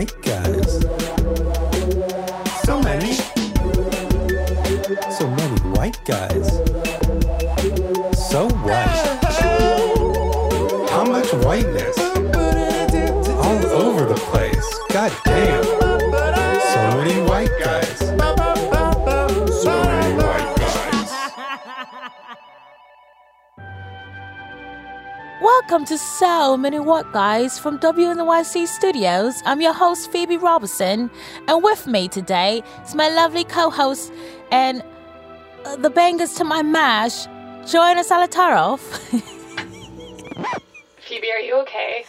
white guys. So many. So many white guys. So white. How much whiteness? All over the place. God damn. So many white guys. So many white guys. Welcome to So Many What Guys from WNYC Studios. I'm your host, Phoebe Robertson, and with me today is my lovely co-host and the bangers to my mash, Joanna Salatarov. Phoebe, are you okay?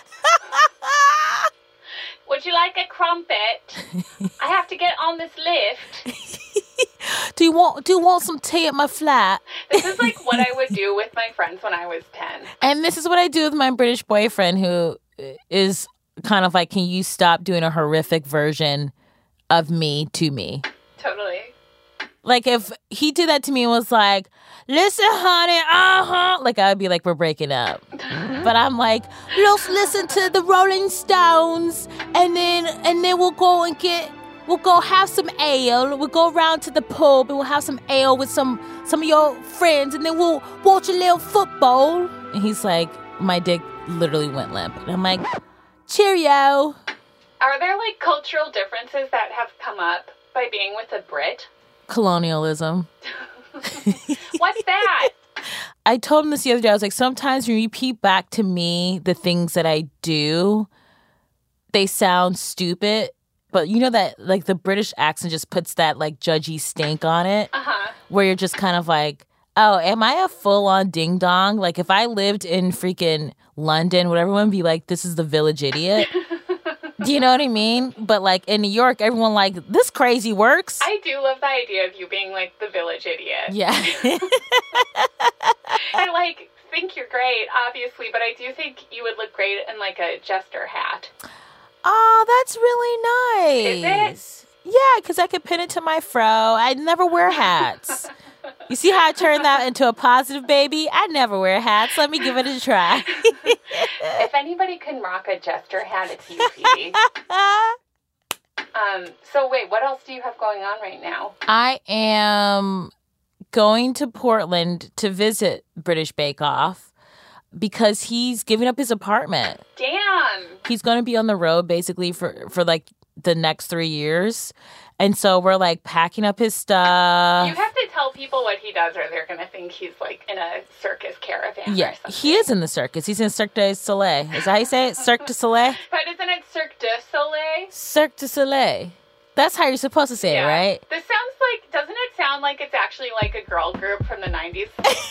Would you like a crumpet? I have to get on this lift. Do you want some tea at my flat? This is like what I would do with my friends when I was 10. And this is what I do with my British boyfriend, who is kind of like, can you stop doing a horrific version of me to me? Totally. Like, if he did that to me and was like, listen, honey, like, I would be like, we're breaking up. But I'm like, let's listen to the Rolling Stones, and then we'll go have some ale. We'll go around to the pub and we'll have some ale with some of your friends, and then we'll watch a little football. And he's like, my dick literally went limp. And I'm like, cheerio. Are there like cultural differences that have come up by being with a Brit? Colonialism. What's that? I told him this the other day. I was like, sometimes when you repeat back to me the things that I do, they sound stupid. But you know that, like, the British accent just puts that, like, judgy stink on it. Uh-huh. Where you're just kind of like, oh, am I a full-on ding-dong? Like, if I lived in freaking London, would everyone be like, this is the village idiot? Do you know what I mean? But, like, in New York, everyone like, this crazy works. I do love the idea of you being, like, the village idiot. Yeah. I, like, think you're great, obviously, but I do think you would look great in, like, a jester hat. Oh, that's really nice. Is it? Yeah, because I could pin it to my fro. I never wear hats. You see how I turned that into a positive baby? I never wear hats. Let me give it a try. If anybody can rock a jester hat, it's you, Phoebe. So wait, what else do you have going on right now? I am going to Portland to visit British Bake Off because he's giving up his apartment. Damn. He's going to be on the road basically for like the next 3 years. And so we're like packing up his stuff. You have to tell people what he does or they're going to think he's like in a circus caravan Yeah, or something. he is in the circus. He's in Cirque du Soleil. Is that how you say it? Cirque du Soleil? But isn't it Cirque du Soleil? Cirque du Soleil. That's how you're supposed to say it, right? This sounds like, doesn't it sound like it's actually like a girl group from the 90s?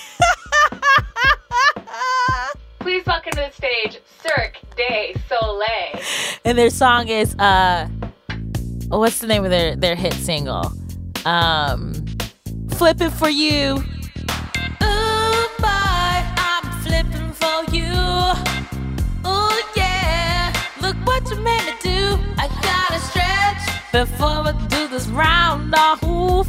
Please welcome to the stage, Cirque du Soleil. And their song is, what's the name of their hit single? Flipping for You. Ooh, boy, I'm flipping for you. Ooh, yeah, look what you made me do. I gotta stretch before I do this round off.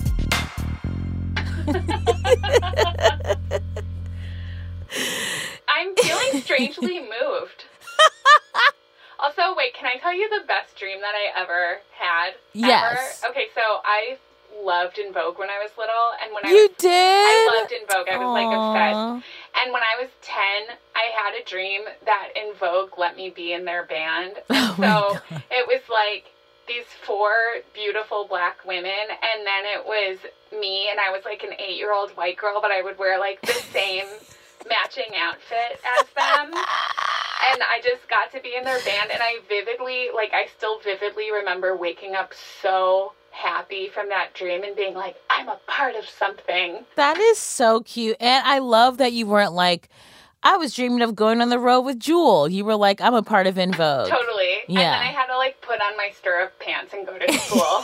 I'm feeling strangely moved. Also, wait, can I tell you the best dream that I ever had? Yes. Ever? Okay, so I loved In Vogue when I was little, and when You did? I loved In Vogue. I was like Aw. obsessed. And when I was 10, I had a dream that In Vogue let me be in their band. And so it was like these 4 beautiful black women, and then it was me, and I was like an 8-year-old white girl, but I would wear like the same matching outfit as them. And I just got to be in their band, and I still vividly remember waking up so happy from that dream and being like, I'm a part of something. That is so cute. And I love that you weren't like, I was dreaming of going on the road with Jewel. You were like, I'm a part of In Vogue. Totally. Yeah. And then I had to like put on my stirrup pants and go to school.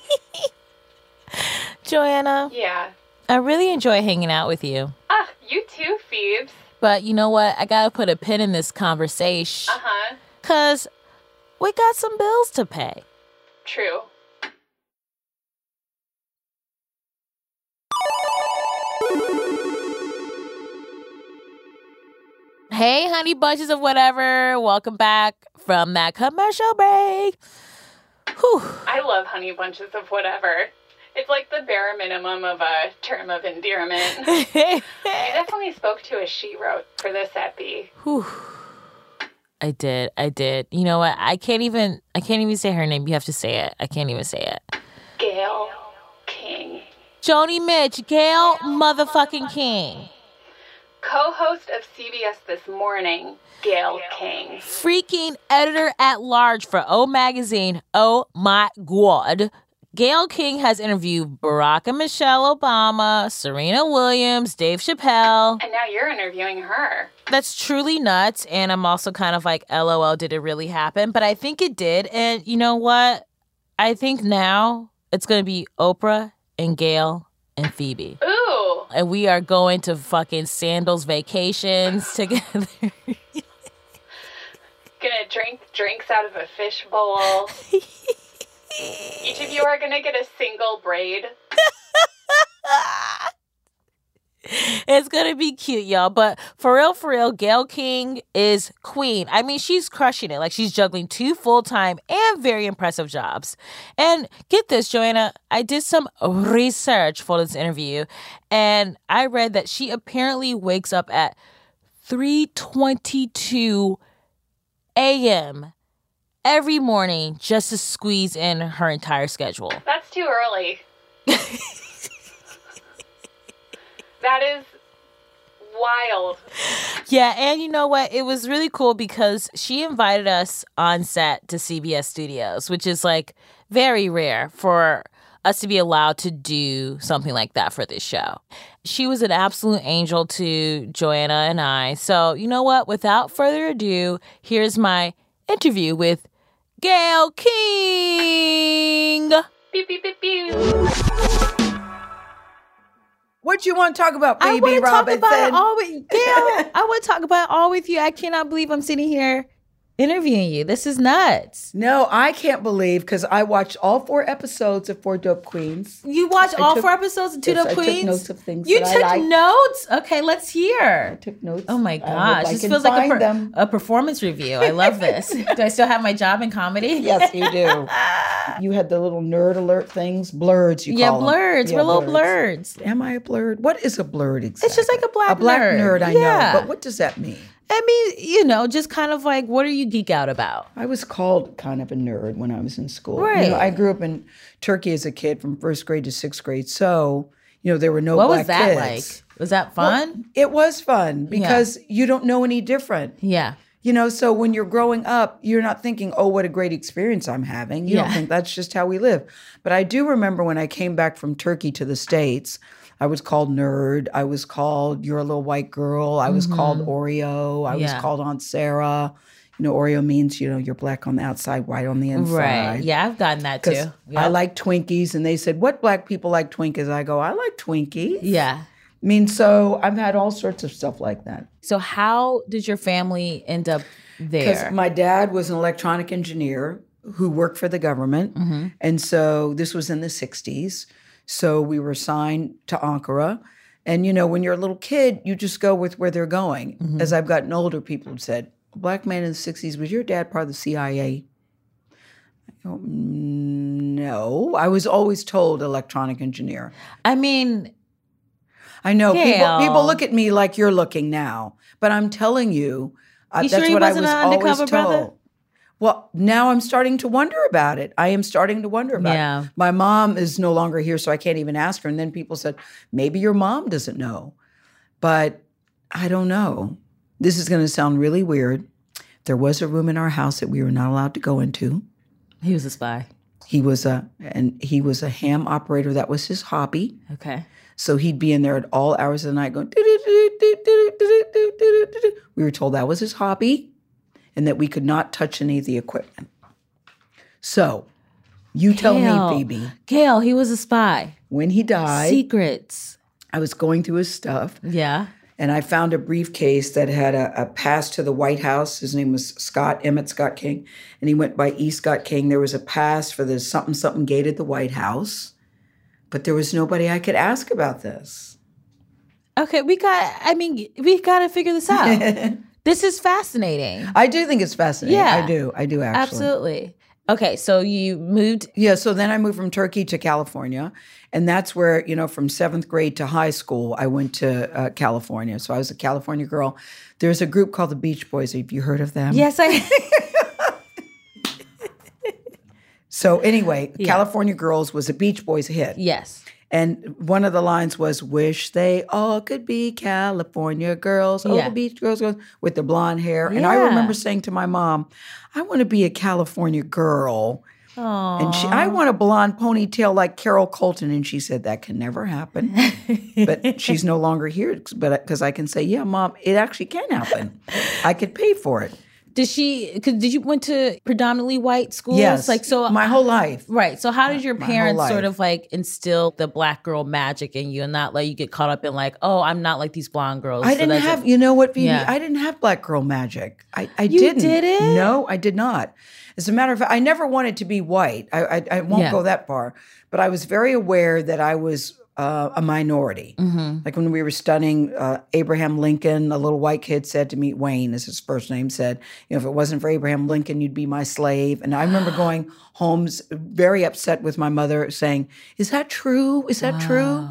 Joanna, Yeah. I really enjoy hanging out with you. Ah, you too, Phoebes. But you know what? I got to put a pin in this conversation. Uh-huh. Because we got some bills to pay. True. Hey, honey bunches of whatever. Welcome back from that commercial break. Whew. I love honey bunches of whatever. It's like the bare minimum of a term of endearment. I definitely spoke to a she wrote for this epi. Whew. I did. You know what? I can't even say her name. You have to say it. I can't even say it. Gayle King. Joni Mitch, Gayle motherfucking King. Co-host of CBS This Morning, Gayle King. Freaking editor at large for O Magazine. Oh my God. Gayle King has interviewed Barack and Michelle Obama, Serena Williams, Dave Chappelle. And now you're interviewing her. That's truly nuts. And I'm also kind of like, LOL, did it really happen? But I think it did. And you know what? I think now it's going to be Oprah and Gayle and Phoebe. Ooh. And we are going to fucking Sandals vacations together. Gonna drink drinks out of a fish bowl. Each of you are gonna get a single braid. It's gonna be cute, y'all. But for real, Gayle King is queen. I mean, she's crushing it. Like, she's juggling 2 full-time and very impressive jobs. And get this, Joanna, I did some research for this interview, and I read that she apparently wakes up at 3:22 a.m. every morning just to squeeze in her entire schedule. That's too early. That is wild. Yeah, and you know what? It was really cool because she invited us on set to CBS Studios, which is like very rare for us to be allowed to do something like that for this show. She was an absolute angel to Joanna and I. So, you know what? Without further ado, here's my interview with Gayle King. Pew, pew, pew, pew. What you want to talk about, baby I want to talk Robinson? about it all with Gayle. I want to talk about it all with you. I cannot believe I'm sitting here interviewing you. This is nuts. No, I can't believe, because I watched all 4 episodes of 4 Dope Queens. You watched all took- 4 episodes of Two yes, Dope I took Queens? notes of things You that I took liked. notes? Okay, let's hear. I took notes. Oh my I hope gosh. I This can feels like find them. a performance review. I love this. Do I still have my job in comedy? Yes, you do. You had the little nerd alert things, blurs. You Yeah, call them. blurs. Yeah, We're little blurs. Am I a blurred? What is a blurred exactly? It's just like a black nerd. I Yeah. know, but what does that mean? I mean, you know, just kind of like, what do you geek out about? I was called kind of a nerd when I was in school. Right. You know, I grew up in Turkey as a kid from 1st grade to 6th grade. So, you know, there were no What black was that kids. like? Was that fun? Well, it was fun because you don't know any different. Yeah. You know, so when you're growing up, you're not thinking, oh, what a great experience I'm having. You don't Yeah. think that's just how we live. But I do remember when I came back from Turkey to the States, I was called nerd. I was called, you're a little white girl. I was called Oreo. I was Yeah. called Aunt Sarah. You know, Oreo means, you know, you're black on the outside, white on the inside. Right. Yeah, I've gotten that too. 'Cause Yeah. I like Twinkies. And they said, what black people like Twinkies? I go, I like Twinkies. Yeah. I mean, so I've had all sorts of stuff like that. So how did your family end up there? Because my dad was an electronic engineer who worked for the government. Mm-hmm. And so this was in the 60s. So we were assigned to Ankara. And, you know, when you're a little kid, you just go with where they're going. Mm-hmm. As I've gotten older, people have said, a black man in the 60s, was your dad part of the CIA? I go, no. I was always told electronic engineer. I mean, I know Gayle. people look at me like you're looking now, but I'm telling you, You that's sure he what I wasn't was an always undercover told. brother? Well, now I'm starting to wonder about it. I am starting to wonder about Yeah. it. My mom is no longer here, so I can't even ask her. And then people said, maybe your mom doesn't know. But I don't know. This is going to sound really weird. There was a room in our house that we were not allowed to go into. he was a spy. He was a ham operator. That was his hobby. Okay. So he'd be in there at all hours of the night going, "Do-do-do-do-do-do-do-do-do-do." We were told that was his hobby and that we could not touch any of the equipment. So you tell Gayle. me, Phoebe, Gayle, he was a spy. when he died, Secrets. I was going through his stuff Yeah. and I found a briefcase that had a pass to the White House. His name was Emmett Scott King, and he went by E. Scott King. There was a pass for the something gate at the White House, but there was nobody I could ask about this. Okay, we got to figure this out. This is fascinating. I do think it's fascinating. Yeah. I do actually. Absolutely. Okay, so you moved. Yeah, so then I moved from Turkey to California. And that's where, from 7th grade to high school, I went to California. So I was a California girl. There's a group called the Beach Boys. Have you heard of them? Yes, I. So anyway, California Girls was a Beach Boys hit. Yes. And one of the lines was, wish they all could be California girls. Oh, the beach girls with the blonde hair. And I remember saying to my mom, I want to be a California girl. Aww. And I want a blonde ponytail like Carol Colton. And she said, that can never happen. But she's no longer here because I can say, yeah, Mom, it actually can happen. I could pay for it. Did you went to predominantly white schools? Yes, my whole life. Right. So how did your parents sort of like instill the black girl magic in you and not let you get caught up in like, oh, I'm not like these blonde girls? I didn't have, you know what, Phoebe? Yeah. I didn't have black girl magic. I didn't. You didn't? No, I did not. As a matter of fact, I never wanted to be white. I won't go that far. But I was very aware that I was a minority. Mm-hmm. Like when we were studying Abraham Lincoln, a little white kid said to me, Wayne is his first name, said, if it wasn't for Abraham Lincoln, you'd be my slave. And I remember going home very upset with my mother saying, is that true? Is that true?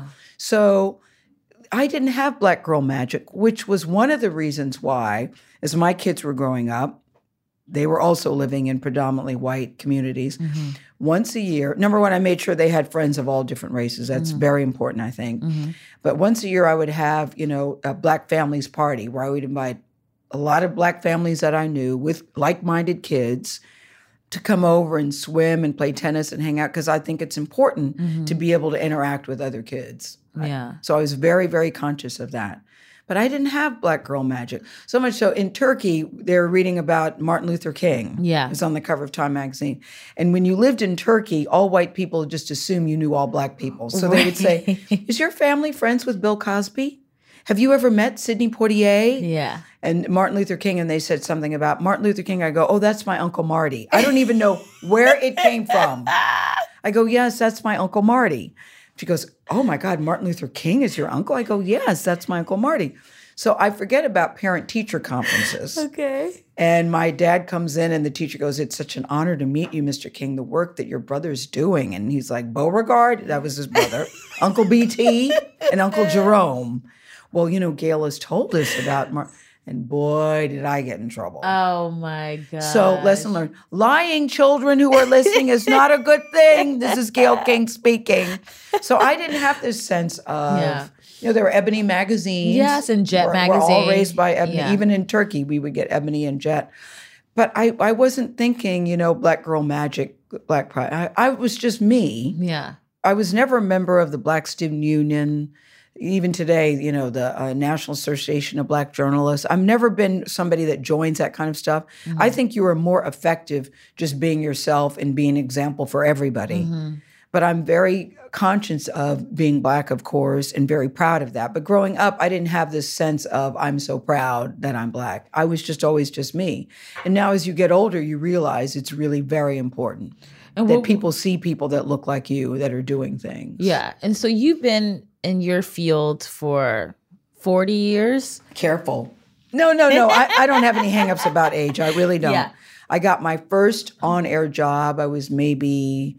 So I didn't have black girl magic, which was one of the reasons why, as my kids were growing up, they were also living in predominantly white communities. Mm-hmm. Once a year, number one, I made sure they had friends of all different races. That's very important, I think. Mm-hmm. But once a year, I would have, a Black families party where I would invite a lot of Black families that I knew with like-minded kids to come over and swim and play tennis and hang out because I think it's important to be able to interact with other kids. Yeah. So I was very, very conscious of that. But I didn't have black girl magic. So much so, in Turkey, they were reading about Martin Luther King. Yeah. It was on the cover of Time magazine. And when you lived in Turkey, all white people just assume you knew all black people. So they would say, is your family friends with Bill Cosby? Have you ever met Sidney Poitier? Yeah. And Martin Luther King, and they said something about Martin Luther King. I go, oh, that's my Uncle Marty. I don't even know where it came from. I go, yes, that's my Uncle Marty. She goes, oh my God, Martin Luther King is your uncle? I go, yes, that's my Uncle Marty. So I forget about parent-teacher conferences. Okay. And my dad comes in and the teacher goes, it's such an honor to meet you, Mr. King, the work that your brother's doing. And he's like, Beauregard, that was his brother, Uncle BT, and Uncle Jerome. Well, Gail has told us about and boy, did I get in trouble. Oh, my God. So lesson learned. Lying children who are listening is not a good thing. This is Gail King speaking. So I didn't have this sense of, there were Ebony magazines. Yes, and Jet magazine. We're all raised by Ebony. Yeah. Even in Turkey, we would get Ebony and Jet. But I wasn't thinking, black girl magic, black pride. I was just me. Yeah. I was never a member of the Black Student Union. Even today, the National Association of Black Journalists. I've never been somebody that joins that kind of stuff. Mm-hmm. I think you are more effective just being yourself and being an example for everybody. Mm-hmm. But I'm very conscious of being Black, of course, and very proud of that. But growing up, I didn't have this sense of I'm so proud that I'm Black. I was just always just me. And now as you get older, you realize it's really very important that people see people that look like you that are doing things. Yeah. And so you've been in your field for 40 years? Careful. No. I don't have any hangups about age. I really don't. Yeah. I got my first on-air job. I was maybe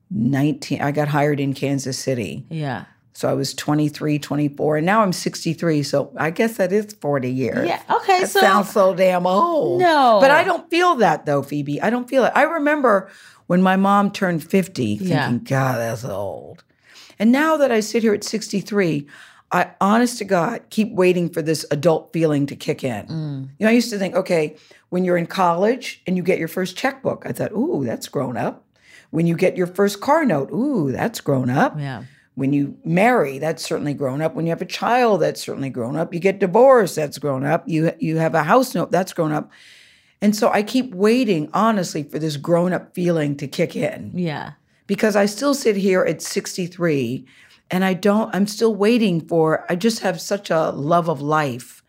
19. I got hired in Kansas City. Yeah. So I was 23, 24, and now I'm 63. So I guess that is 40 years. Yeah. Okay. That sounds so damn old. No. But I don't feel that though, Phoebe. I don't feel it. I remember when my mom turned 50 thinking, God, that's old. And now that I sit here at 63, I, honest to God, keep waiting for this adult feeling to kick in. I used to think, okay, when you're in college and you get your first checkbook, I thought, ooh, that's grown up. When you get your first car note, ooh, that's grown up. Yeah. When you marry, that's certainly grown up. When you have a child, that's certainly grown up. You get divorced, that's grown up. You have a house note, that's grown up. And so I keep waiting, honestly, for this grown-up feeling to kick in. Yeah. Because I still sit here at 63 and I'm still waiting I just have such a love of life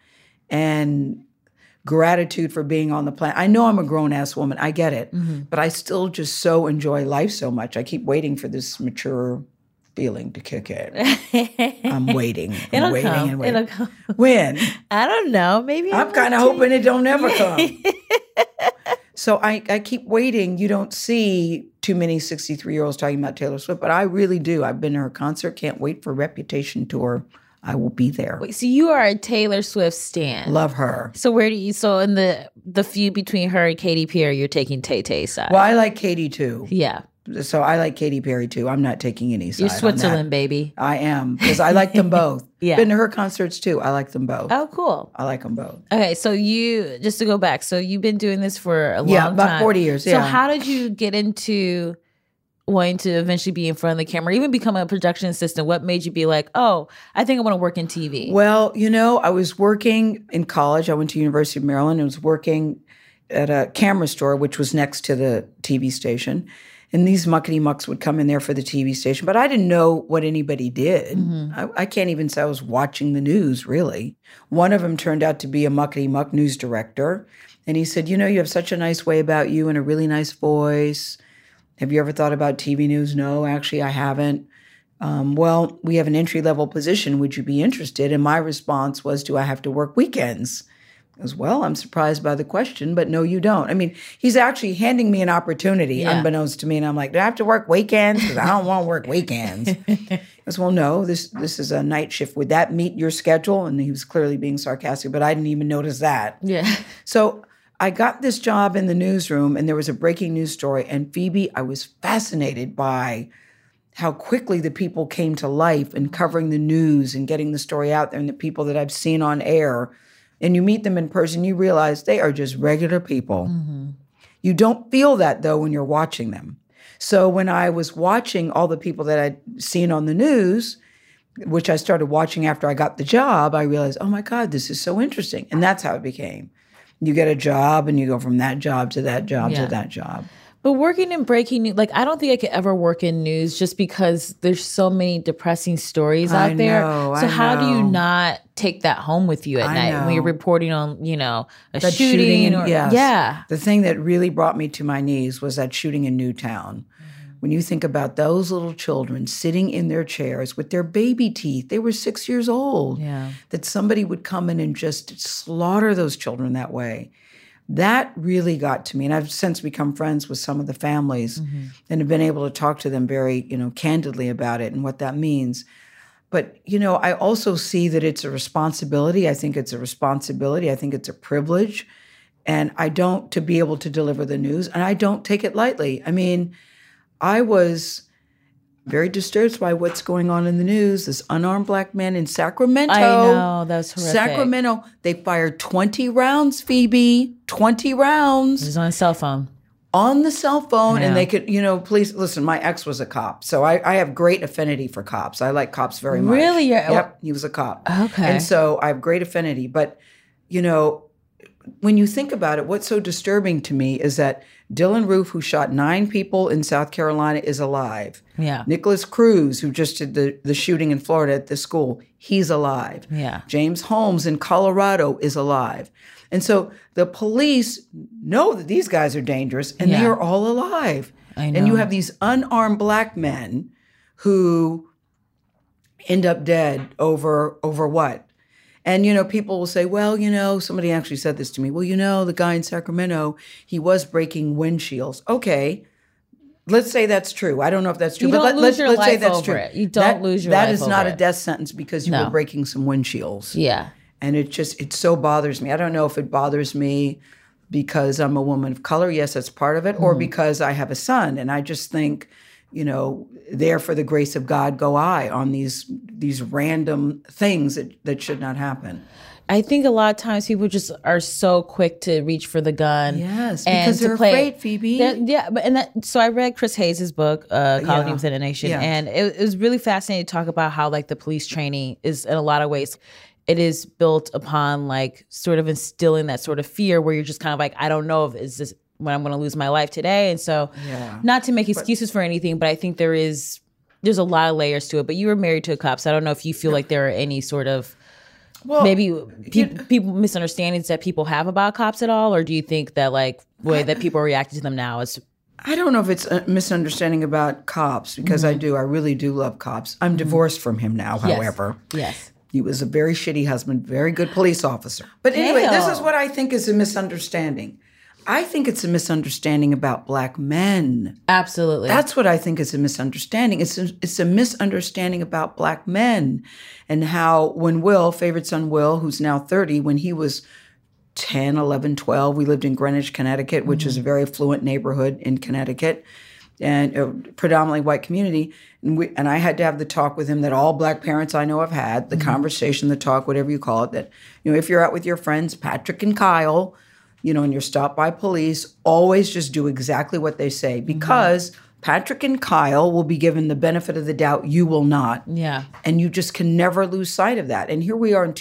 and gratitude for being on the planet. I know I'm a grown-ass woman, I get it, but I still just so enjoy life so much. I keep waiting for this mature feeling to kick in. I'm waiting. It'll come. When? I don't know. Maybe I'm kind of hoping it don't ever come. So I keep waiting. You don't see too many 63-year-olds talking about Taylor Swift, but I really do. I've been to her concert. Can't wait for Reputation tour. I will be there. Wait, so you are a Taylor Swift stan. Love her. So where do you? So in the feud between her and Katy Perry, you're taking Tay-Tay's side. Well, I like Katy too. Yeah. So I like Katy Perry too. I'm not taking any side. You're on Switzerland, that. baby. I am, because I like them both. Yeah. Been to her concerts too. I like them both. Oh, cool. I like them both. Okay, so you, just to go back, so you've been doing this for a long time. Yeah, about 40 years, So yeah. how did you get into wanting to eventually be in front of the camera, even become a production assistant? What made you be like, oh, I think I want to work in TV? Well, I was working in college. I went to University of Maryland and was working at a camera store, which was next to the TV station. And these muckety mucks would come in there for the TV station, but I didn't know what anybody did. I can't even say I was watching the news, really. One of them turned out to be a muckety muck news director. And he said, you have such a nice way about you and a really nice voice. Have you ever thought about TV news? No, actually, I haven't. Well, we have an entry-level position. Would you be interested? And my response was, do I have to work weekends? As well, I'm surprised by the question, but no, you don't. I mean, he's actually handing me an opportunity, unbeknownst to me, and I'm like, do I have to work weekends? Because I don't want to work weekends. He goes, well, no, this is a night shift. Would that meet your schedule? And he was clearly being sarcastic, but I didn't even notice that. Yeah. So I got this job in the newsroom, and there was a breaking news story. And Phoebe, I was fascinated by how quickly the people came to life and covering the news and getting the story out there, and the people that I've seen on air. And you meet them in person, you realize they are just regular people. You don't feel that, though, when you're watching them. So when I was watching all the people that I'd seen on the news, which I started watching after I got the job, I realized, oh, my God, this is so interesting. And that's how it became. You get a job, and you go from that job to that job to that job. But working in breaking news, I don't think I could ever work in news just because there's so many depressing stories out there. So how do you not take that home with you at night when you're reporting on, a shooting? The thing that really brought me to my knees was that shooting in Newtown. When you think about those little children sitting in their chairs with their baby teeth, they were 6 years old, that somebody would come in and just slaughter those children that way. That really got to me. And I've since become friends with some of the families and have been able to talk to them very, candidly about it and what that means. But, I also see that it's a responsibility. I think it's a responsibility. I think it's a privilege. And to be able to deliver the news. And I don't take it lightly. I mean, I was very disturbed by what's going on in the news. This unarmed black man in Sacramento. I know, that's horrific. Sacramento, they fired 20 rounds, Phoebe. 20 rounds. It was on a cell phone. On the cell phone, and they could, please listen, my ex was a cop. So I have great affinity for cops. I like cops very much. Really? Yep, he was a cop. Okay. And so I have great affinity. But, when you think about it, what's so disturbing to me is that Dylan Roof, who shot 9 people in South Carolina, is alive. Yeah. Nicholas Cruz, who just did the shooting in Florida at the school, he's alive. Yeah. James Holmes in Colorado is alive. And so the police know that these guys are dangerous, and they are all alive. I know. And you have these unarmed black men who end up dead over what? And, people will say, well, somebody actually said this to me. Well, the guy in Sacramento, he was breaking windshields. Okay, let's say that's true. I don't know if that's true, but let's say that's true. You don't lose your life over it. That is not a death sentence because you were breaking some windshields. Yeah. And it so bothers me. I don't know if it bothers me because I'm a woman of color. Yes, that's part of it. Or because I have a son. And I just think, there for the grace of God go I on these random things that should not happen. I think a lot of times people just are so quick to reach for the gun. Yes, because they're afraid, Phoebe. So I read Chris Hayes' book, Colony Within a Nation, and it was really fascinating to talk about how the police training is in a lot of ways. It is built upon sort of instilling that sort of fear where you're just kind of I don't know if is this when I'm going to lose my life today. And so not to make excuses for anything, but I think there's a lot of layers to it. But you were married to a cop, so I don't know if you feel like there are any sort of people misunderstandings that people have about cops at all, or do you think that way that people are reacting to them now is? I don't know if it's a misunderstanding about cops because I really do love cops. I'm divorced from him now, however. Yes. He was a very shitty husband, very good police officer. But anyway, this is what I think is a misunderstanding. I think it's a misunderstanding about Black men. Absolutely. That's what I think is a misunderstanding. It's a misunderstanding about Black men and how when Will, favorite son Will, who's now 30, when he was 10, 11, 12, we lived in Greenwich, Connecticut, which is a very affluent neighborhood in Connecticut and a predominantly white community. And I had to have the talk with him that all Black parents I know have had, the conversation, the talk, whatever you call it, that, if you're out with your friends, Patrick and Kyle, and you're stopped by police, always just do exactly what they say because Patrick and Kyle will be given the benefit of the doubt. You will not. Yeah. And you just can never lose sight of that. And here we are in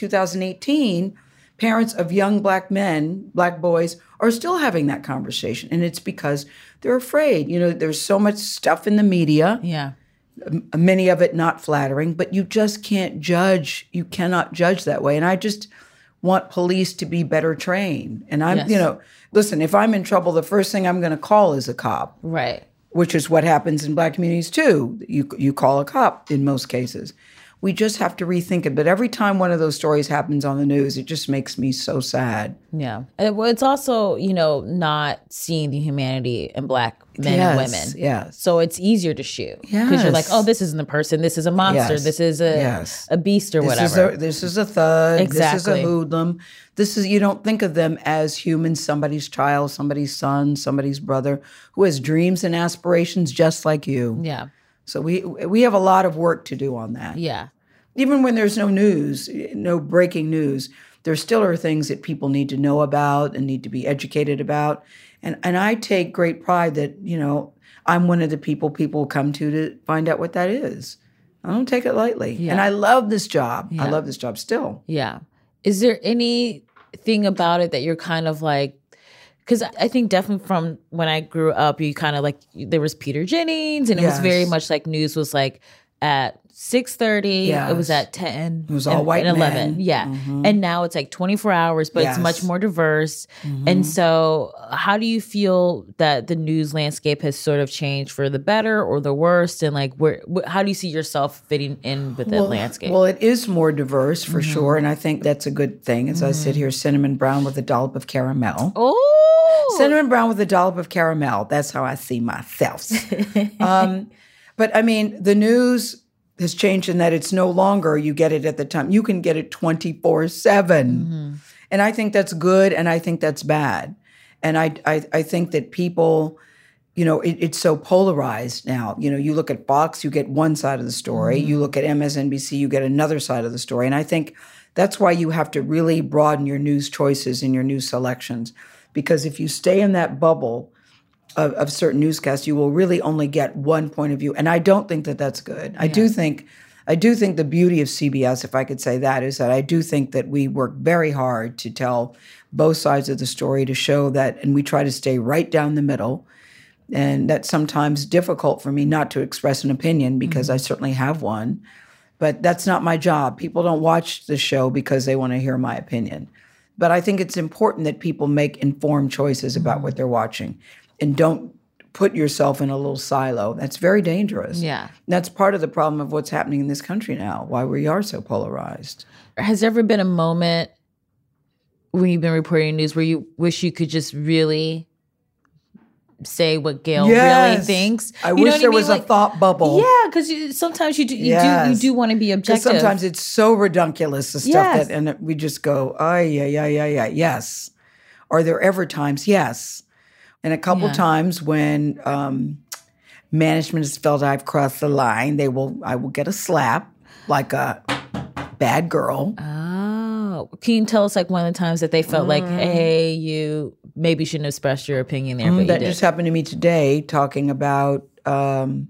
2018, parents of young Black men, Black boys, are still having that conversation. And it's because they're afraid. There's so much stuff in the media. Yeah. Many of it not flattering, but you just can't judge. You cannot judge that way. And I just want police to be better trained. And I'm, listen, if I'm in trouble, the first thing I'm going to call is a cop. Right. Which is what happens in Black communities too. You call a cop in most cases. We just have to rethink it. But every time one of those stories happens on the news, it just makes me so sad. Yeah. Well, it's also, not seeing the humanity in Black men and women. Yes. So it's easier to shoot. Because you're like, oh, this isn't a person. This is a monster. Yes. This is a beast or whatever. This is a thug. Exactly. This is a hoodlum. You don't think of them as humans, somebody's child, somebody's son, somebody's brother, who has dreams and aspirations just like you. Yeah. So we have a lot of work to do on that. Yeah. Even when there's no news, no breaking news, there still are things that people need to know about and need to be educated about. And I take great pride that, I'm one of the people come to find out what that is. I don't take it lightly. Yeah. And I love this job. Yeah. I love this job still. Yeah. Is there anything about it that you're kind of like, because I think definitely from when I grew up, you kind of like, there was Peter Jennings and it was very much like news was like at 6:30. Yes. It was at 10. It was all white and 11. men. Yeah. And now it's like 24 hours, but it's much more diverse. And so how do you feel that the news landscape has sort of changed for the better or the worst? And like, how do you see yourself fitting in with that landscape? Well, it is more diverse for sure. And I think that's a good thing. As I sit here, cinnamon brown with a dollop of caramel. Oh, Cinnamon brown with a dollop of caramel. That's how I see myself. But I mean, the news has changed in that it's no longer you get it at the time. You can get it 24/7. And I think that's good and I think that's bad. And I think that people, it's so polarized now. You look at Fox, you get one side of the story. You look at MSNBC, you get another side of the story. And I think that's why you have to really broaden your news choices and your news selections. Because if you stay in that bubble of certain newscasts, you will really only get one point of view. And I don't think that that's good. I do think the beauty of CBS, if I could say that, is that I do think that we work very hard to tell both sides of the story, to show that, and we try to stay right down the middle. And that's sometimes difficult for me not to express an opinion because I certainly have one. But that's not my job. People don't watch the show because they want to hear my opinion. But I think it's important that people make informed choices about what they're watching. And don't put yourself in a little silo. That's very dangerous. Yeah. That's part of the problem of what's happening in this country now, why we are so polarized. Has there ever been a moment when you've been reporting news where you wish you could just really say what Gail really thinks? I wish there was a thought bubble. Yeah, because sometimes you do want to be objective. Sometimes it's so redunculous, the stuff and we just go, yeah, yes. Are there ever times? Yes. And a couple times when management has felt I've crossed the line, I will get a slap like a bad girl. Oh. Can you tell us like one of the times that they felt like, hey, you maybe shouldn't have expressed your opinion there, but that you did. Just happened to me today, talking about Karen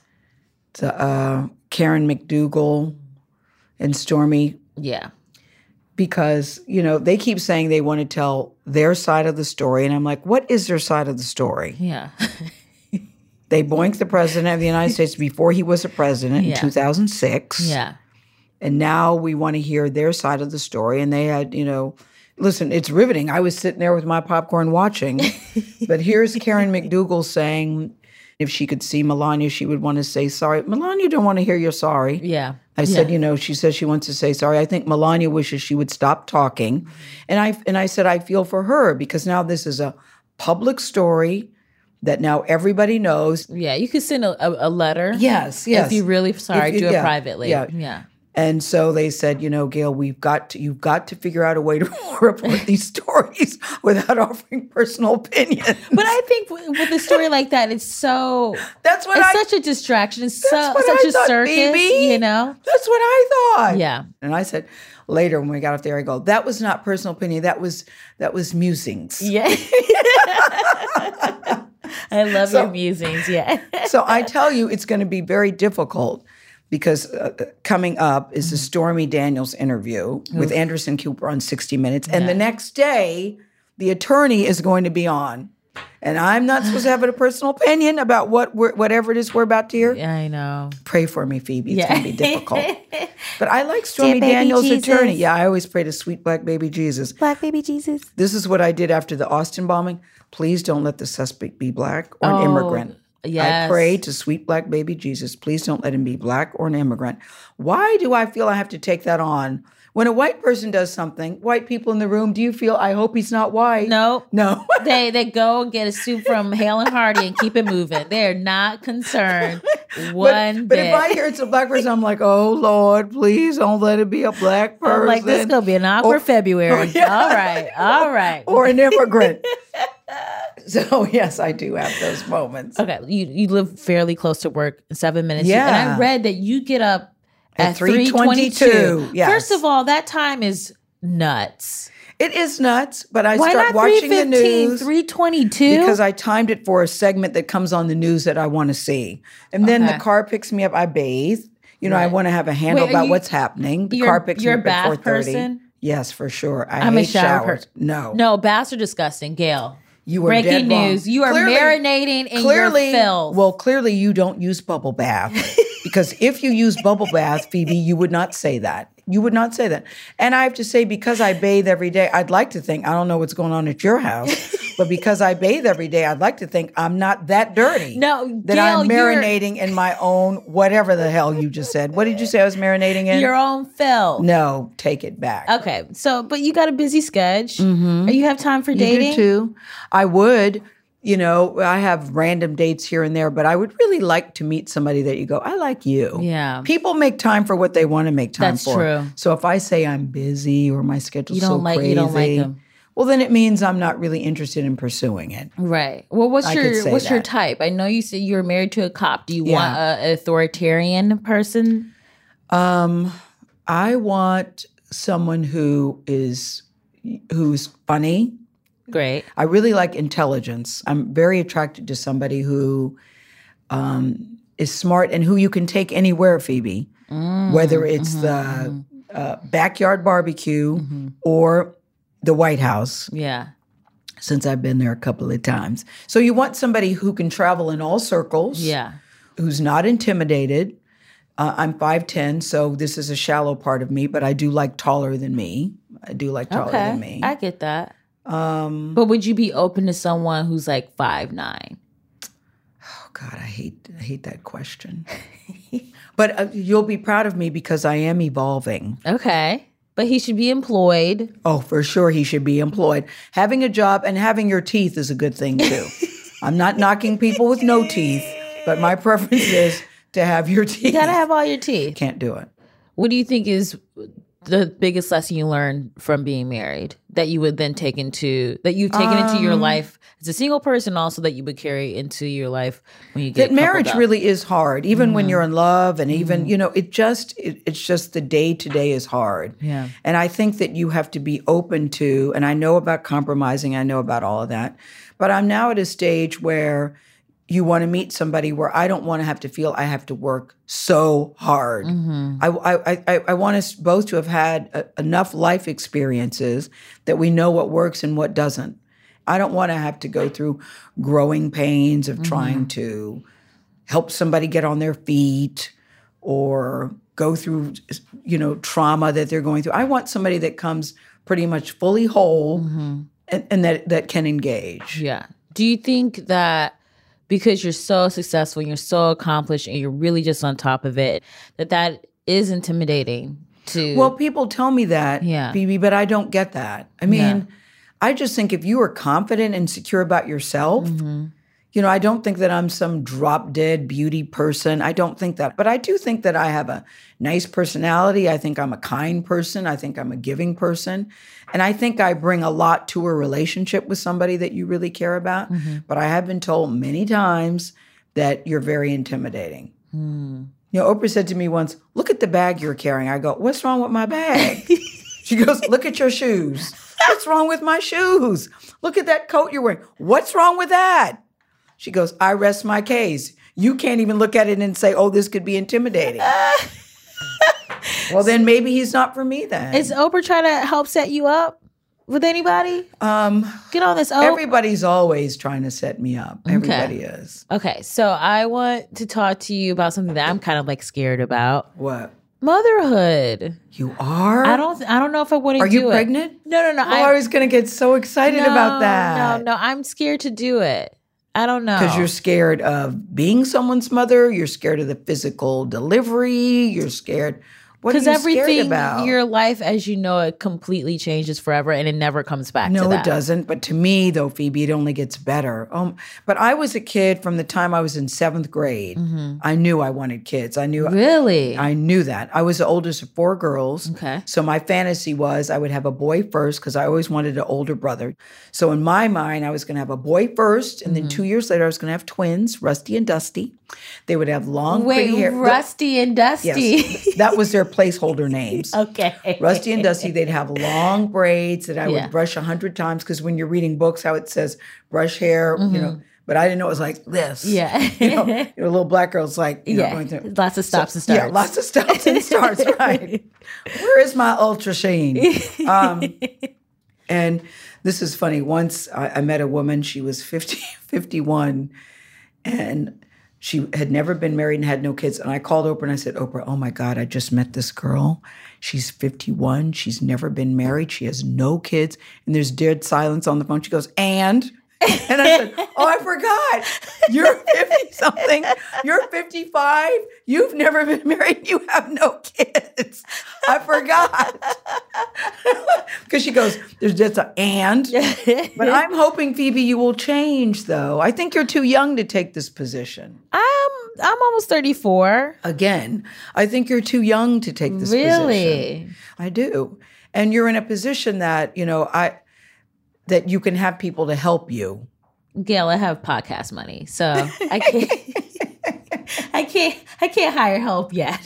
McDougal and Stormy. Yeah. Because, they keep saying they want to tell their side of the story. And I'm like, what is their side of the story? Yeah. They boinked the president of the United States before he was a president in 2006. Yeah. And now we want to hear their side of the story. And they had, listen, it's riveting. I was sitting there with my popcorn watching. But here's Karen McDougal saying if she could see Melania, she would want to say sorry. Melania don't want to hear you're sorry. Yeah. I said, she says she wants to say sorry. I think Melania wishes she would stop talking. And I said, I feel for her because now this is a public story that now everybody knows. Yeah, you could send a letter. Yes. If you're really sorry, do it yeah, privately. yeah. Yeah. And so they said, Gail, you've got to figure out a way to report these stories without offering personal opinions. But I think with a story like that, it's so such a distraction. It's such a circus, baby. That's what I thought. Yeah. And I said later when we got up there, I go, that was not personal opinion. That was musings. Yeah. I love your musings. Yeah. So I tell you, it's going to be very difficult. Because coming up is the Stormy Daniels interview with Anderson Cooper on 60 Minutes. And the next day, the attorney is going to be on. And I'm not supposed to have a personal opinion about whatever it is we're about to hear. Yeah, I know. Pray for me, Phoebe. It's going to be difficult. But I like Stormy Daniels' attorney. Yeah, I always pray to sweet black baby Jesus. Black baby Jesus. This is what I did after the Austin bombing. Please don't let the suspect be black or an immigrant. Yes. I pray to sweet black baby Jesus, please don't let him be black or an immigrant. Why do I feel I have to take that on? When a white person does something, white people in the room, do you feel, I hope he's not white? No. they go get a soup from Hale and Hardy and keep it moving. They're not concerned one bit. But if I hear it's a black person, I'm like, oh, Lord, please don't let it be a black person. I'm like, this is going to be an awkward February. Yeah. All right. Or an immigrant. So, yes, I do have those moments. Okay. You live fairly close to work in 7 minutes. Yeah. And I read that you get up at 3:22. Yes. First of all, that time is nuts. It is nuts, but I Why start not watching the news. 3:22? Because I timed it for a segment that comes on the news that I want to see. And then the car picks me up. I bathe. I want to have a handle about what's happening. The car picks me up at 4:30. You're a bath person? Yes, for sure. I'm hate a shower showers. person. No, baths are disgusting, Gail. You were breaking dead wrong. news. You are marinating in your filth. Well, clearly you don't use bubble bath. Because if you use bubble bath, Phoebe, you would not say that. You would not say that. And I have to say, because I bathe every day, I'd like to think, I don't know what's going on at your house, but because I bathe every day, I'd like to think I'm not that dirty. No, that Gail, I'm marinating in my own, whatever the hell you just said. What did you say I was marinating in? Your own filth. No, take it back. Okay, but you got a busy schedule. Mm-hmm. You have time for dating? You do too. I would. I have random dates here and there, but I would really like to meet somebody that you go, I like you. Yeah. People make time for what they want to make time for. That's true. So if I say I'm busy or my schedule's so crazy, you don't like them. Well, then it means I'm not really interested in pursuing it. Right. Well, what's your type? I know you said you're married to a cop. Do you want an authoritarian person? I want someone who's funny. Great. I really like intelligence. I'm very attracted to somebody who is smart and who you can take anywhere, Phoebe, whether it's the backyard barbecue or the White House. Yeah. Since I've been there a couple of times. So you want somebody who can travel in all circles. Yeah. Who's not intimidated. I'm 5'10", so this is a shallow part of me, but I do like taller than me. I do like taller than me. I get that. But would you be open to someone who's like 5'9"? Oh God, I hate that question. But you'll be proud of me because I am evolving. Okay. But he should be employed. Oh, for sure he should be employed. Having a job and having your teeth is a good thing too. I'm not knocking people with no teeth, but my preference is to have your teeth. You gotta have all your teeth. Can't do it. What do you think is the biggest lesson you learned from being married that you would then take into your life as a single person, also that you would carry into your life when you get that marriage really is hard, even when you're in love, and even it's just the day to day is hard. Yeah, and I think that you have to be open to. And I know about compromising, I know about all of that, but I'm now at a stage where you want to meet somebody where I don't want to have to feel I have to work so hard. I want us both to have had enough life experiences that we know what works and what doesn't. I don't want to have to go through growing pains of trying to help somebody get on their feet or go through, trauma that they're going through. I want somebody that comes pretty much fully whole and that can engage. Yeah. Do you think that because you're so successful and you're so accomplished and you're really just on top of it, that is intimidating to... Well, people tell me that, Phoebe, but I don't get that. I mean, I just think if you are confident and secure about yourself, you know, I don't think that I'm some drop dead beauty person. I don't think that. But I do think that I have a nice personality. I think I'm a kind person. I think I'm a giving person. And I think I bring a lot to a relationship with somebody that you really care about. But I have been told many times that you're very intimidating. You know, Oprah said to me once, look at the bag you're carrying. I go, what's wrong with my bag? She goes, look at your shoes. What's wrong with my shoes? Look at that coat you're wearing. What's wrong with that? She goes, I rest my case. You can't even look at it and say, oh, this could be intimidating. Well, then maybe he's not for me then. Is Oprah trying to help set you up with anybody? Get on this, Oprah. Everybody's always trying to set me up. Everybody is. Okay, so I want to talk to you about something that I'm kind of like scared about. What? Motherhood. You are? I don't know if I want to do it. Are you pregnant? No. Oh, I was going to get so excited about that. No, I'm scared to do it. I don't know. Because you're scared of being someone's mother. You're scared of the physical delivery. You're scared. What are you scared about? Your life, as you know, it completely changes forever and it never comes back to that. No, it doesn't. But to me, though, Phoebe, it only gets better. But I was a kid from the time I was in 7th grade. I knew I wanted kids. Really? I knew that. I was the oldest of 4 girls. Okay. So my fantasy was I would have a boy first because I always wanted an older brother. So in my mind, I was going to have a boy first. And then 2 years later, I was going to have twins, Rusty and Dusty. They would have long, pretty hair. Rusty and Dusty. Yes, that was their placeholder names. Okay. Rusty and Dusty, they'd have long braids that I would brush 100 times because when you're reading books, how it says brush hair, you know, but I didn't know it was like this. Yeah. You know, a little black girl's like, you know, going through. Lots of stops and starts. Yeah, lots of stops and starts, right. Where is my Ultra Sheen? And this is funny. Once I met a woman, she was 51, and she had never been married and had no kids. And I called Oprah and I said, Oprah, oh my God, I just met this girl. She's 51. She's never been married. She has no kids. And there's dead silence on the phone. She goes, and I said, oh, I forgot. You're 50-something. You're 55. You've never been married. You have no kids. I forgot. Because she goes, there's just and. But I'm hoping, Phoebe, you will change, though. I think you're too young to take this position. I'm almost 34. Again, I think you're too young to take this position. I do. And you're in a position that, you know, that you can have people to help you. Gail, I have podcast money, so I can't hire help yet.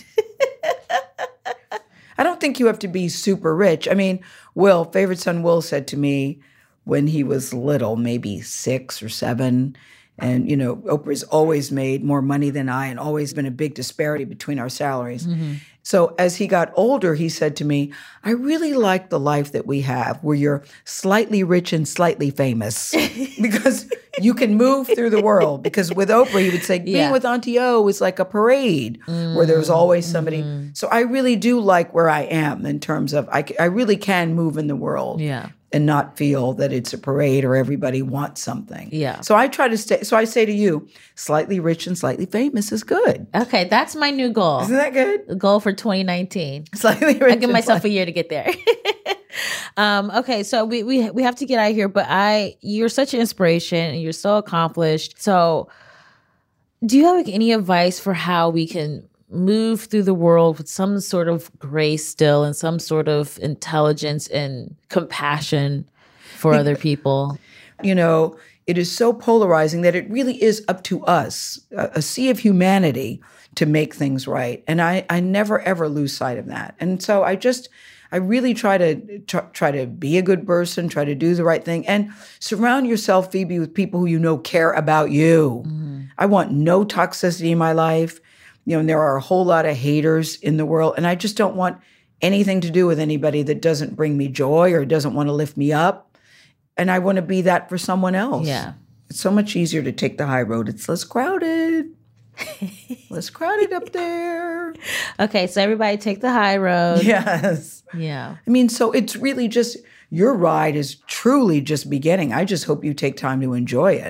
I don't think you have to be super rich. I mean, Will, favorite son Will, said to me when he was little, maybe 6 or 7, and, you know, Oprah's always made more money than I and always been a big disparity between our salaries. So as he got older, he said to me, I really like the life that we have where you're slightly rich and slightly famous because you can move through the world. Because with Oprah, he would say, being with Auntie O is like a parade where there's always somebody. So I really do like where I am in terms of I really can move in the world. And not feel that it's a parade or everybody wants something. So I try to stay. So I say to you, slightly rich and slightly famous is good. Okay, that's my new goal. Isn't that good? The goal for 2019. Slightly rich. I give myself a year to get there. Okay, so we have to get out of here. But you're such an inspiration and you're so accomplished. So, do you have like any advice for how we can move through the world with some sort of grace still and some sort of intelligence and compassion for other people? You know, it is so polarizing that it really is up to us, a sea of humanity, to make things right. And I never, ever lose sight of that. And so I really try to be a good person, try to do the right thing, and surround yourself, Phoebe, with people who you know care about you. I want no toxicity in my life. You know, and there are a whole lot of haters in the world, and I just don't want anything to do with anybody that doesn't bring me joy or doesn't want to lift me up. And I want to be that for someone else. It's so much easier to take the high road. It's less crowded. Less crowded up there. Okay, so everybody take the high road. Yes. Yeah. I mean, so it's really just, your ride is truly just beginning. I just hope you take time to enjoy it.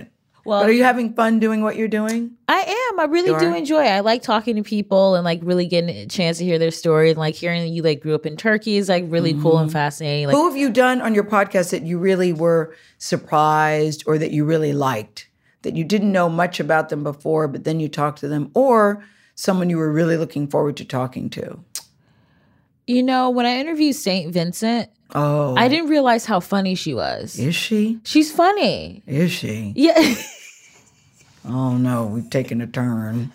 Well, But are you having fun doing what you're doing? I am. I really You do are? enjoy it. I like talking to people and like really getting a chance to hear their story, and like hearing that you like grew up in Turkey is like really cool and fascinating. Like, Who have you done on your podcast that you really were surprised or that you really liked? That you didn't know much about them before, but then you talked to them, or someone you were really looking forward to talking to? you know, when I interviewed St. Vincent, Oh, I didn't realize how funny she was. is she? She's funny. Is she? Yeah. Oh no, we've taken a turn.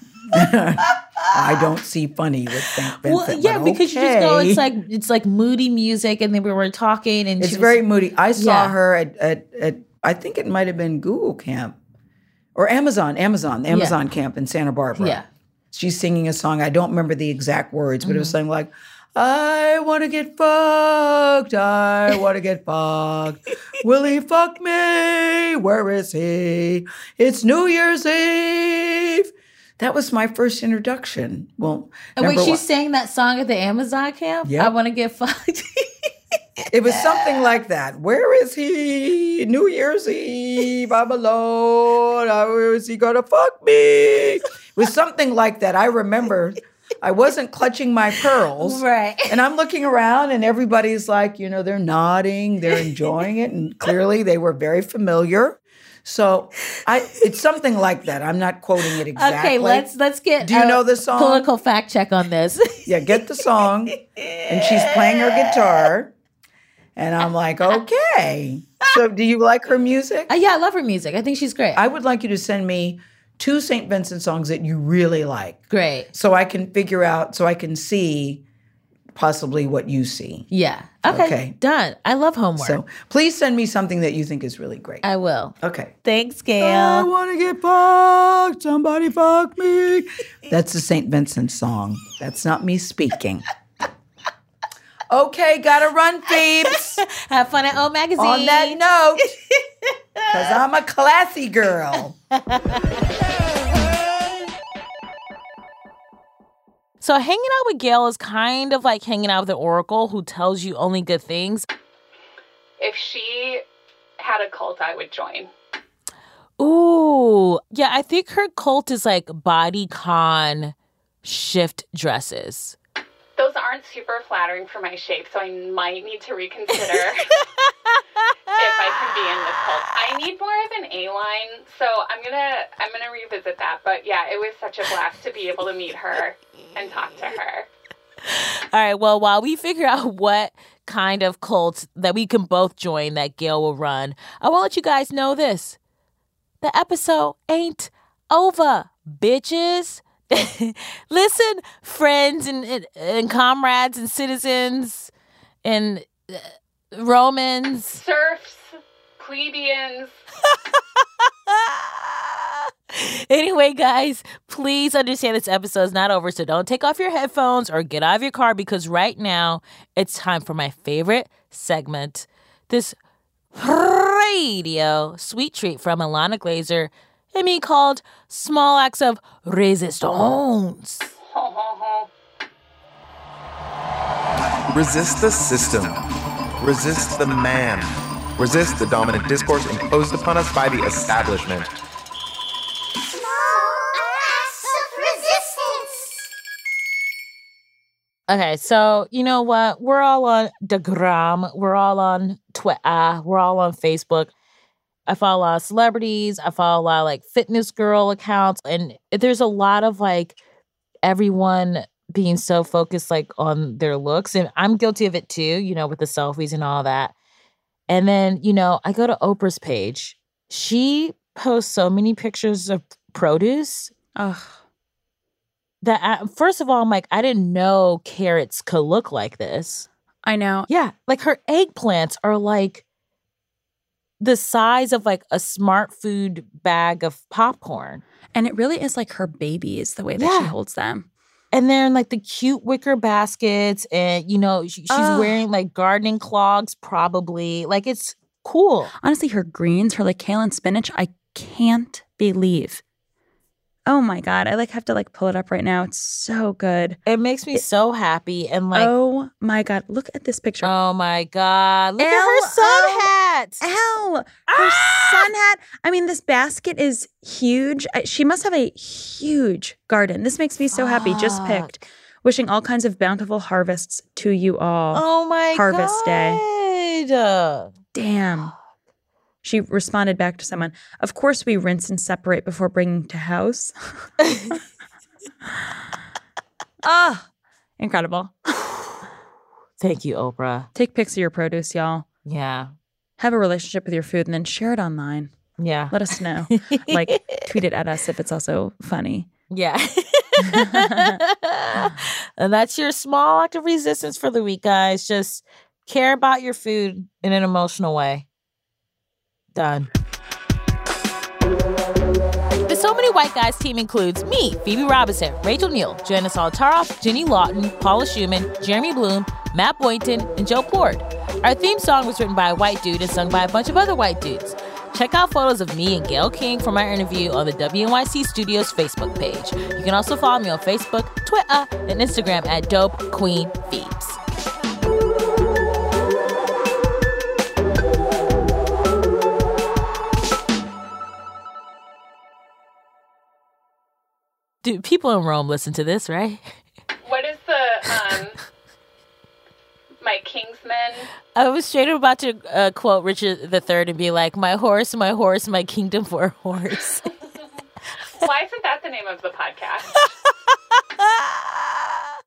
I don't see funny with St. Vincent. Well, yeah, but because you just go, okay. it's like moody music, and then we were talking, and It's she was- very moody. I saw Yeah. her at I think it might have been Google Camp or Amazon Camp in Santa Barbara. Yeah. She's singing a song. I don't remember the exact words, but it was something like, I want to get fucked. I want to get fucked. Will he fuck me? Where is he? It's New Year's Eve. That was my first introduction. Well, And wait, number she one- sang that song at the Amazon camp? Yep. I want to get fucked. It was something like that. Where is he? New Year's Eve. I'm alone. How is he gonna fuck me? It was something like that. I remember I wasn't clutching my pearls. Right. And I'm looking around and everybody's like, you know, they're nodding, they're enjoying it. And clearly they were very familiar. So it's something like that. I'm not quoting it exactly. Okay, let's get Do you know the song? Political fact check on this. Yeah, get the song. And she's playing her guitar. And I'm like, okay. So do you like her music? Yeah, I love her music. I think she's great. I would like you to send me 2 St. Vincent songs that you really like. Great. So I can figure out, so I can see possibly what you see. Yeah. Okay. Okay. Done. I love homework. So please send me something that you think is really great. I will. Okay. Thanks, I Gail. want to get fucked. Somebody fuck me. That's the St. Vincent song. That's not me speaking. Okay, gotta run, Phoebes. Have fun at O Magazine. On that note, because I'm a classy girl. So hanging out with Gail is kind of like hanging out with the Oracle, who tells you only good things. If she had a cult, I would join. Ooh. Yeah, I think her cult is like bodycon shift dresses. Those aren't super flattering for my shape, so I might need to reconsider if I can be in this cult. I need more of an A-line, so I'm gonna revisit that. But yeah, it was such a blast to be able to meet her and talk to her. All right, well, while we figure out what kind of cult that we can both join that Gail will run, I want to let you guys know this. The episode ain't over, bitches. Listen, friends and comrades and citizens and Romans. Serfs, plebeians. Anyway, guys, please understand this episode is not over, so don't take off your headphones or get out of your car, because right now it's time for my favorite segment, this radio sweet treat from Ilana Glazer and me called Small Acts of Resistance. Resist the system. Resist the man. Resist the dominant discourse imposed upon us by the establishment. Okay, so you know what? We're all on the gram. We're all on Twitter. We're all on Facebook. I follow a lot of celebrities. I follow a lot of like fitness girl accounts. And there's a lot of like everyone being so focused like on their looks. And I'm guilty of it too, you know, with the selfies and all that. And then, you know, I go to Oprah's page. She posts so many pictures of produce. Ugh. That first of all, I'm like, I didn't know carrots could look like this. I know. Yeah, like her eggplants are like the size of like a Smart Food bag of popcorn. And it really is like her babies, the way that Yeah. she holds them. And they're in like the cute wicker baskets, and you know, she's wearing like gardening clogs, probably. Like it's cool. Honestly, her greens, her like kale and spinach, I can't believe. Oh my God. I have to pull it up right now. It's so good. It makes me so happy. And oh my God. Look at this picture. Oh my God. Look at her sun hat. Her sun hat. I mean, this basket is huge. She must have a huge garden. This makes me so happy. Just picked. Wishing all kinds of bountiful harvests to you all. Oh my Harvest Day. Damn. She responded back to someone, of course we rinse and separate before bringing to house. Incredible. Thank you, Oprah. Take pics of your produce, y'all. Yeah. Have a relationship with your food and then share it online. Yeah. Let us know. Tweet it at us if it's also funny. Yeah. And that's your small act of resistance for the week, guys. Just care about your food in an emotional way. Done. The So Many White Guys team includes me, Phoebe Robinson, Rachel Neal, Joanna Solitaroff, Jenny Lawton, Paula Schumann, Jeremy Bloom, Matt Boynton, and Joe Port. Our theme song was written by a white dude and sung by a bunch of other white dudes. Check out photos of me and Gayle King from our interview on the WNYC Studios Facebook page. You can also follow me on Facebook, Twitter, and Instagram at Dope Queen Phoebes. Dude, people in Rome listen to this, right? What is the my Kingsmen? I was straight up about to quote Richard III and be like, my horse, my kingdom for a horse. Why isn't that the name of the podcast?